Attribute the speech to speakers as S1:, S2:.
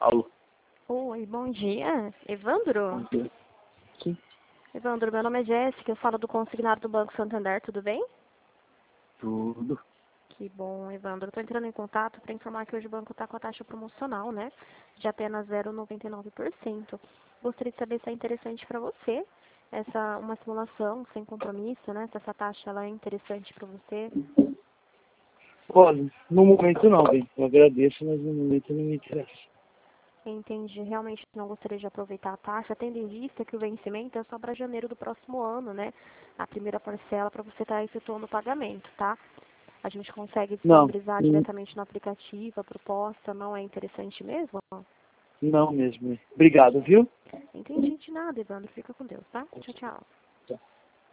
S1: Alô?
S2: Oi, bom dia. Evandro?
S1: Bom dia. Sim,
S2: Evandro, meu nome é Jéssica, eu falo do consignado do Banco Santander, tudo bem?
S1: tudo.
S2: Que bom, Evandro. Estou entrando em contato para informar que hoje o banco está com a taxa promocional, né? De apenas 0,99%. Gostaria de saber se é interessante para você uma simulação sem compromisso, né? Se essa taxa ela é interessante para você.
S1: Olha, no momento não, bem. Eu agradeço, mas no momento não me interessa.
S2: Entendi. Realmente não gostaria de aproveitar a taxa, tendo em vista que o vencimento é só para janeiro do próximo ano, né? A primeira parcela para você estar efetuando o pagamento, tá? A gente consegue
S1: Não,
S2: disponibilizar diretamente no aplicativo, a proposta não é interessante mesmo?
S1: não mesmo. Obrigado, viu?
S2: Entendi de nada, Evandro. Fica com Deus, tá? Tchau, tchau.